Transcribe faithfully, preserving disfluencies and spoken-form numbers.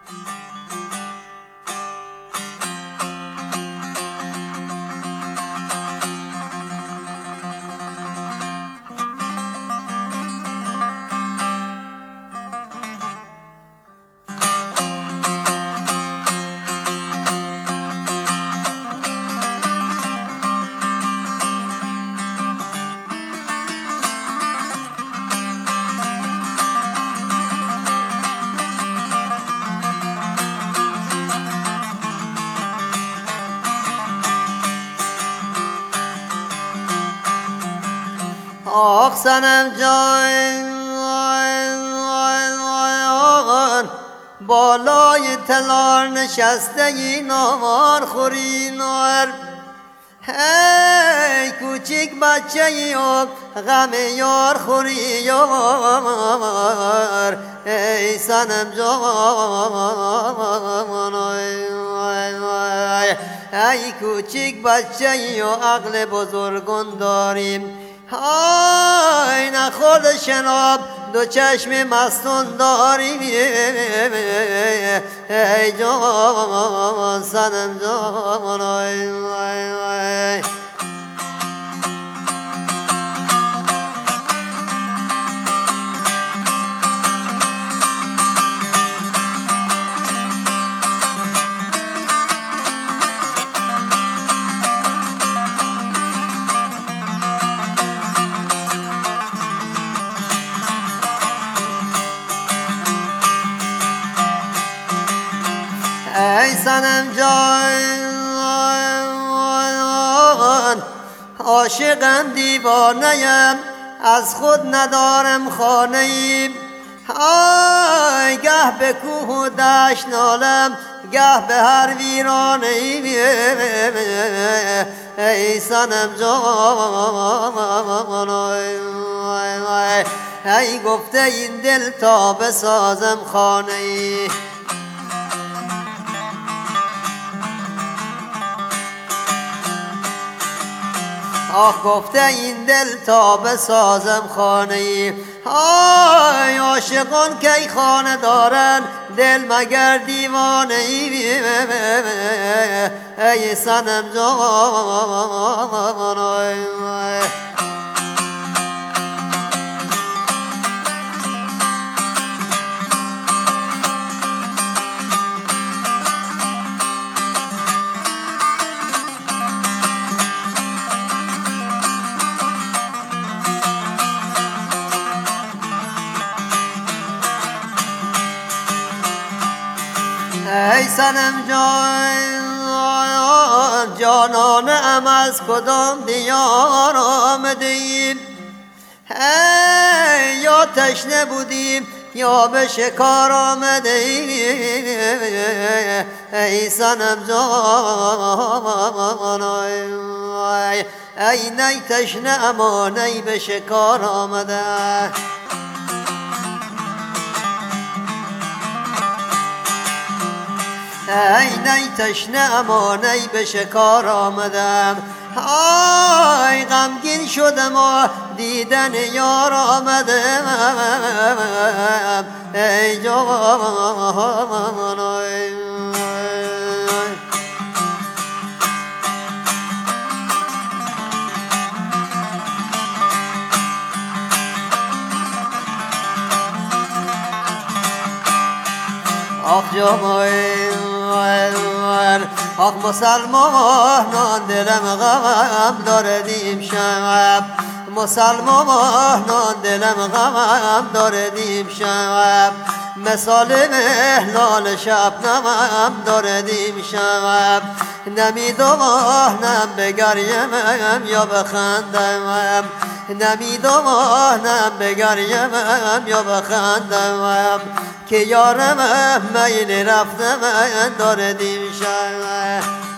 آخ صنم جان بالای تلار نشسته این نار خوری نار هی کوچیک بچه یا غم یار خوری یار ای صنم جان ای کوچیک بچه یا عقل بزرگان داریم های نخورد شناب دو چشم مستون داری ای جان صنم جان ای ای ای ای صنم جان عاشقم دیوانه‌ام از خود ندارم خانه‌ای ای گه به کوه و دشت نالم گه به هر ویرانه ای ای صنم جان ای گفته این دل تا بسازم خانه ای آخ گفته این دل تا بسازم خانه ای آی عاشقان کی خانه دارن دل مگر دیوانه ای ای صنم جان ای صنم جان جانانه ام از کدام دیار آمده ایم ای یا تشنه بودیم یا به شکار آمده ایم ای صنم جان ای نی تشنه اما نی به شکار آمده ای نی تشنه اما نی به شکار آمدم آی غمگین شدم و دیدن یار آمدم ای جان آخ جان آخ مسلمانان دلم غم داره دیم شب مسلمانان دلم غم داره دیم شب مثال مهلال شبنمم داره دیم شب نمیدانم بگریم یا بخندم نمیدانم بگریم یا بخندم که یارم میل رفتم داره دیم شب